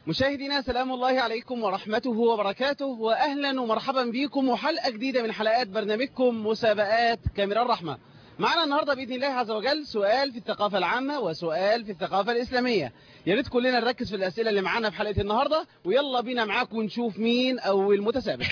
مشاهدينا سلام الله عليكم ورحمته وبركاته، وأهلا ومرحبا بكم وحلقة جديدة من حلقات برنامجكم مسابقات كاميرا الرحمة. معنا النهاردة بإذن الله عز وجل سؤال في الثقافة العامة وسؤال في الثقافة الإسلامية. يا ريت كلنا نركز في الأسئلة اللي معانا في حلقة النهاردة، ويلا بينا معاكم ونشوف مين أول متسابق.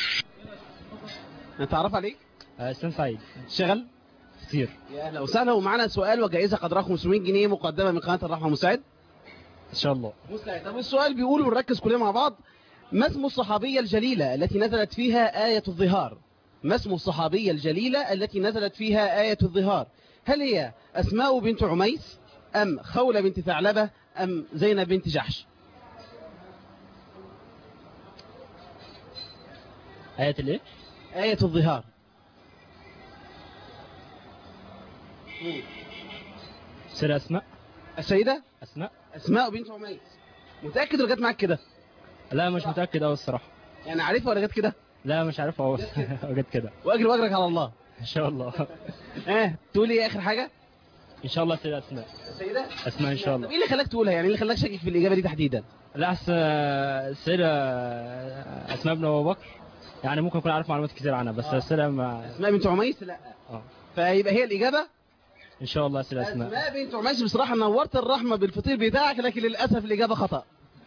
نتعرف عليك؟ اسلام سعيد. شغل كتير. يا أهلا وسهلا. ومعنا سؤال وجائزة قدرها 500 جنيه مقدمة من قناة الرحمة. مساعد؟ ان شاء الله. طب السؤال بيقول ونركز كلنا مع بعض: ما اسم الصحابية الجليلة التي نزلت فيها آية الظهار؟ ما اسم الصحابية الجليلة التي نزلت فيها آية الظهار؟ هل هي أسماء بنت عميس أم خولة بنت ثعلبة أم زينب بنت جحش؟ آية الايه؟ آية الظهار. سيدة اسماء. السيدة اسماء بنت عميس. متأكد ولا جت معاك كده؟ لا مش متأكد أوي الصراحة. يعني عارفها ولا جت كده؟ لا مش عارفها أوي. جت كده. واجري واجرك على الله ان شاء الله. تقول ايه اخر حاجة؟ ان شاء الله سيدة اسماء. السيدة اسماء ان شاء الله. طب ايه اللي خلاك تقولها؟ يعني اللي خلاك شاكك في الإجابة دي تحديدا؟ لا السيدة اسماء بن ابو بكر، يعني ممكن اكون عارف معلومات كتير عنها، بس السيدة اسماء بنت عميس لا. فيبقى هي الإجابة ان شاء الله سيدة اسماء بنت عميس. بصراحة نورت الرحمة بالفطير بتاعك، لكن للأسف الإجابة خطأ.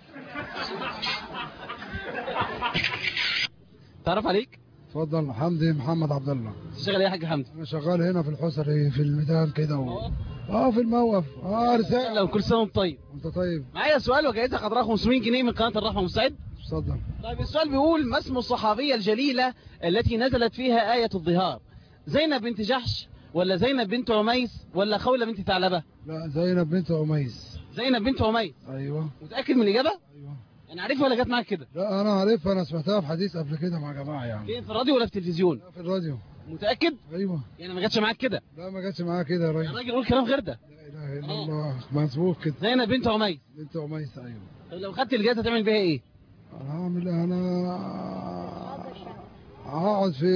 تعرف عليك؟ اتفضل. حمدي محمد عبد الله. تشتغل ايه يا حاج حمدي؟ انا شغال هنا في الحسري في الميدان كده في الموقف. رسالة. كل سنه وانت طيب. وانت طيب. معايا سؤال وجائزه قدرها 500 جنيه من قناه الرحمه. مساعد؟ اتفضل. طيب السؤال بيقول: ما اسم الصحابيه الجليله التي نزلت فيها آية الظهار؟ زينب بنت جحش ولا زينب بنت عميس ولا خولة بنت ثعلبة؟ لا زينب بنت عميس. زينب بنت عميس. ايوه. متأكد من الإجابة؟ ايوه. انا عارفها ولا جت معاك كده؟ لا انا عارفها، انا سمعتها في حديث قبل كده مع جماعه يعني. فين، في الراديو ولا في التلفزيون؟ لا في الراديو. متأكد؟ ايوه. يعني ما جاتش معاك كده؟ لا ما جاتش معايا كده يا راجل. يا راجل قول كلام غير ده. لا اله الا الله. مظبوط كده. زينب بنت عميس. بنت عميس ايوه. طب لو خدت الجائزة تعمل بيها ايه؟ انا هقعد في،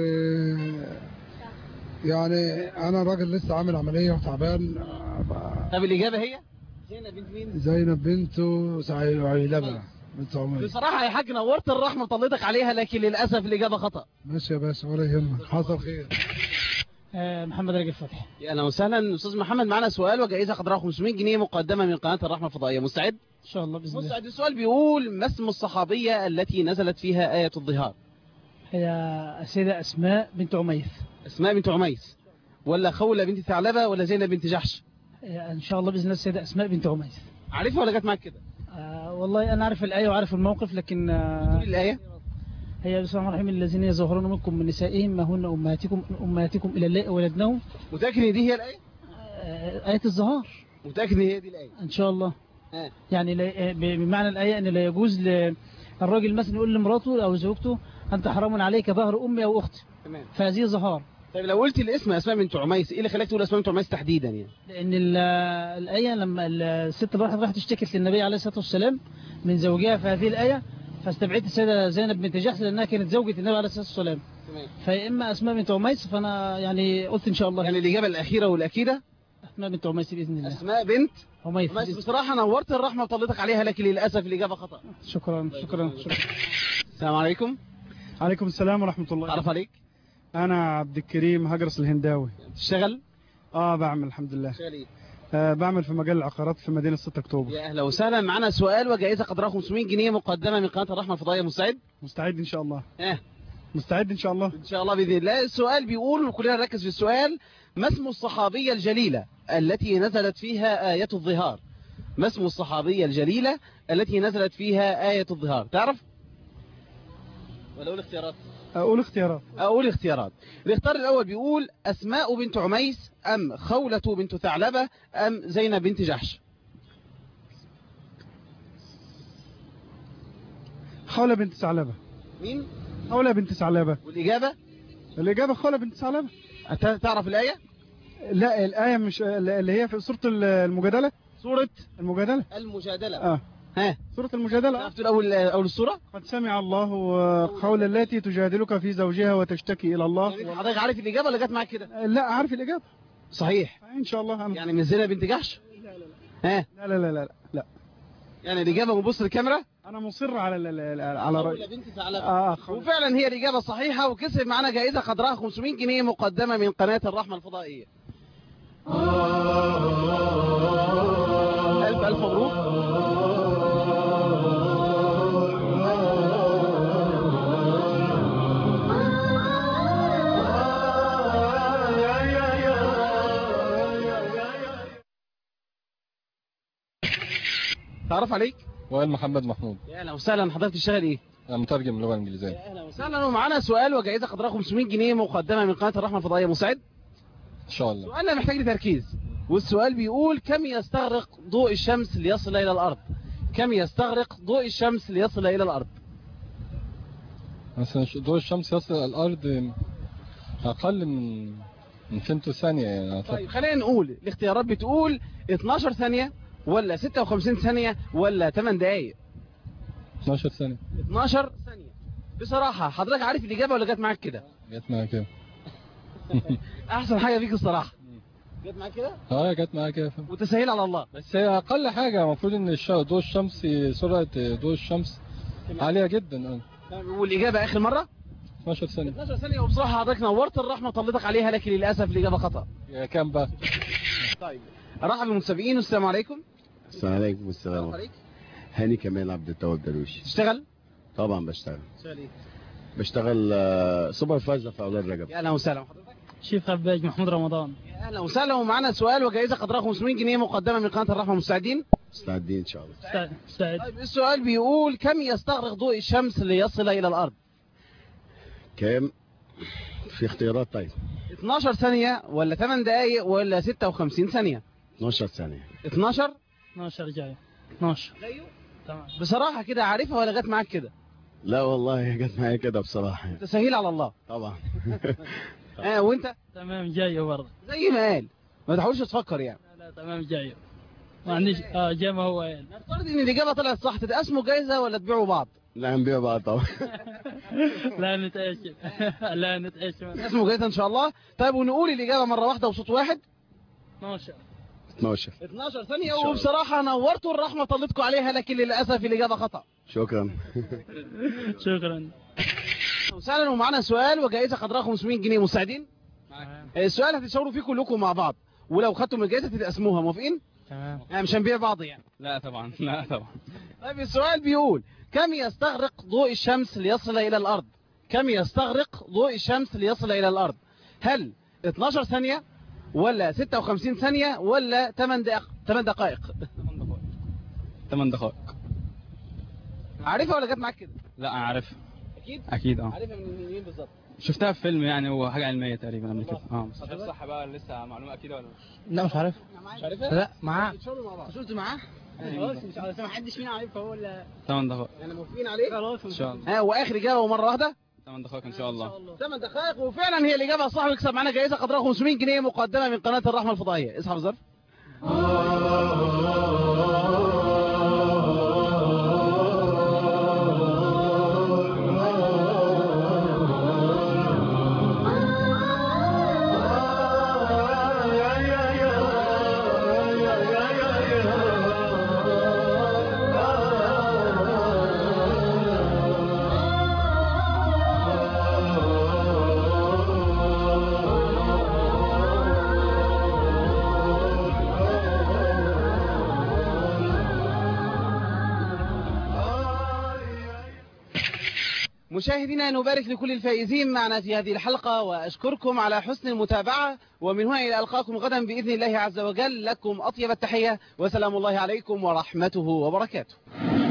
يعني انا راجل لسه عامل عمليه وتعبان. طب الإجابة هي زينب بنت مين؟ زينب بنت عيلبة بنت عميس. بصراحة يا حاج نورت الرحمة وطليتك عليها، لكن للأسف الإجابة خطأ. ماشي يا باشا ولا يهمك، حصل خير. محمد راجل فتحي. يا اهلا وسهلا استاذ محمد. معنا سؤال وجائزه قدرها 500 جنيه مقدمه من قناه الرحمه الفضائيه. مستعد؟ ان شاء الله باذن الله. مستعد. السؤال بيقول: ما اسم الصحابيه التي نزلت فيها آية الظهار؟ هي السيدة اسماء بنت عميس. اسماء بنت عميس ولا خولة بنت ثعلبة ولا زينب بنت جحش؟ ان شاء الله باذن الله السيدة اسماء بنت عميس. عارفها ولا جت معاك كده؟ والله انا عارف الايه وعارف الموقف، لكن تقول الآية؟ هي بسم الله الرحمن الرحيم: الذين يظهرون منكم من نسائهم ما هن امهاتكم الى اللائي ولدنهم. متأكد ان دي هي الآية؟ آية الظهار. متأكد ان هي دي الآية؟ ان شاء الله. يعني بمعنى الآية ان لا يجوز للراجل مثلا يقول لمراته او زوجته: انت حرام عليك ظهر امي او اختي. تمام. فهذه ظهار. طيب لو قلت الاسم اسماء بنت عميس، ايه اللي خلاك تقول اسماء بنت عميس تحديدا يعني؟ لان الآية لما الست راحت اشتكت للنبي عليه الصلاة والسلام من زوجها في هذه الآية، فاستبعدت السيدة زينب بنت جحش لأنها كانت زوجة النبي عليه الصلاة والسلام. تمام. فإما أسماء بنت عميس، فأنا يعني قلت إن شاء الله يعني الإجابة الأخيرة والأكيدة أسماء بنت عميس بإذن الله. أسماء بنت عميس. بصراحة نورت الرحمة وطلتك عليها، لكن للأسف الإجابة خطأ. شكرا. السلام عليكم. عليكم السلام ورحمة الله. تعرف عليك؟ أنا عبد الكريم هجرس الهنداوي. تشتغل؟ بعمل الحمد لله. تشتغل إيه؟ بعمل في مجال العقارات في مدينة 6 أكتوبر. يا أهلا وسهلا. معنا سؤال وجائزة قدرها 500 جنيه مقدمة من قناة الرحمة الفضائية. مستعد؟ مستعد إن شاء الله. مستعد إن شاء الله. إن شاء الله بإذن الله. السؤال بيقول وكلنا نركز في السؤال: ما اسم الصحابية الجليلة التي نزلت فيها آية الظهار؟ ما اسم الصحابية الجليلة التي نزلت فيها آية الظهار؟ تعرف؟ ولا أقول اختيارات؟ أقول اختيارات. الاختيار الأول بيقول: أسماء بنت عميس أم خولة بنت ثعلبة أم زينب بنت جحش؟ خولة بنت ثعلبة. مين؟ خولة بنت ثعلبة. الإجابة خولة بنت ثعلبة. تعرف الآية؟ لا الآية مش اللي هي في سورة المجادلة. سورة المجادلة. ها سورة المجادلة. تعرف تقول أول السورة؟ قد سمع الله قول التي تجادلك في زوجها وتشتكي إلى الله. حضرتك عارف الإجابة ولا جت معاك كده؟ لا عارف الإجابة. صحيح إن شاء الله. يعني من زينب بنت جحش؟ لا. يعني الإجابة بنبص للكاميرا؟ انا مصر على ولا رأيي. بنت ثعلبة؟ وفعلا هي الإجابة صحيحة، وكسب معنا جائزة قدرها 500 جنيه مقدمة من قناة الرحمة الفضائية. ألف ألف مبروك. تعرف عليك؟ وائل محمد محمود. يا اهلا وسهلا، حضرتك بتشتغل ايه؟ انا مترجم لغه انجليزيه. يا اهلا وسهلا، ومعانا سؤال وجائزه قدرها 500 جنيه مقدمه من قناه الرحمه الفضائيه. مساعد؟ ان شاء الله. سؤالنا محتاج لتركيز، والسؤال بيقول كم يستغرق ضوء الشمس ليصل الى الارض؟ كم يستغرق ضوء الشمس ليصل الى الارض؟ مثلا ضوء الشمس يصل الى الارض اقل من فيمتو ثانيه يعني. طيب خلينا نقول الاختيارات بتقول 12 ثانيه ولا 56 ثانيه ولا 8 دقائق؟ 12 ثانيه. 12 ثانيه. بصراحه حضرتك عارف الاجابه ولا جت معاك كده؟ جت معايا كده. احسن حاجه فيك الصراحه. جت معاك كده؟ جت معايا كده. وتسهيل على الله. بس هي اقل حاجه، المفروض ان ضوء الشمس، سرعه ضوء الشمس عاليه جدا. والاجابه اخر مره 12 ثانيه. 12 ثانيه، وبصراحه حضرتك نورت الرحمه وطلتك عليها، لكن للاسف الاجابه خطا. يا كام بقى؟ طيب ارحب بالمتابعين، والسلام عليكم. السلام عليكم. السلام عليكم. هاني كمال عبد التواب درويش. تشتغل؟ طبعا بشتغل. تشتغل ايه؟ بشتغل سوبرفايزر في اولاد رجب. يا اهلا وسهلا. حضرتك؟ شيف خباج محمود رمضان. يا اهلا وسهلا، ومعانا سؤال وجائزه قدرها 500 جنيه مقدمه من قناه الرحمه. مستعدين؟ مستعدين ان شاء الله. مستعد. طيب السؤال بيقول كم يستغرق ضوء الشمس ليصل الى الارض؟ كام؟ في اختيارات؟ طيب 12 ثانيه ولا 8 دقائق ولا 56 ثانيه؟ 12 ثانيه. 12 جاي 12. زيه؟ تمام. بصراحه كده عارفها ولا جت معاك كده؟ لا والله جت معايا كده بصراحه. تسهيل على الله. طبعا. وانت؟ تمام جاي برضه. زي ما قال، ما تحاولش تفكر يعني. لا تمام جاي. ما عنديش جاي ما هو قال. نفترض ان الاجابه طلعت صح، تتقسموا جايزه ولا تبيعوا بعض؟ لا نبيع بعض طبعا. لا نتعشم. لا نتعشم. تقسموا جايزه ان شاء الله. طيب ونقول الاجابه مره واحده وصوت واحد. 12 ثانيه، وبصراحه نورتوا الرحمه طلتكم عليها، لكن للاسف الاجابه خطا. شكرا. شكرا. وسهلا، ومعنا سؤال وجائزه قدرها 500 جنيه. مساعدين؟ السؤال هتتشاوروا فيه كلكم مع بعض، ولو خدتوا من الجائزه تتقسموها. موافقين؟ تمام. مش هنبيع بعض يعني. لا طبعا، لا طبعا. طيب السؤال بيقول كم يستغرق ضوء الشمس ليصل الى الارض؟ كم يستغرق ضوء الشمس ليصل الى الارض؟ هل 12 ثانيه ولا 56 ثانيه ولا 8 دقائق؟ 8 دقائق. عارفها ولا جت معاك كده؟ لا انا عارفها. اكيد؟ اكيد عارفها من مين بالظبط؟ شفتها في فيلم يعني، هو حاجه علميه تقريبا قبل كده. صح بقى لسه معلومه اكيده ولا لا مش عارف. مش عارفها؟ لا معاه. شفت معاه؟ خلاص مش عارف، ما حدش فينا عارفها هو ولا 8 دقائق يعني موافقين عليه؟ خلاص ان شاء الله. واخر اجابه ومره واحده؟ 8 دقائق ان شاء الله. 8 دقائق، وفعلا هي الاجابه الصح، ويكسب معانا جائزه قدرها 500 جنيه مقدمه من قناه الرحمه الفضائيه. اسحب الظرف. مشاهدينا نبارك لكل الفائزين معنا في هذه الحلقة، وأشكركم على حسن المتابعة، ومن هنا إلى ألقاكم غدا بإذن الله عز وجل. لكم أطيب التحية، وسلام الله عليكم ورحمته وبركاته.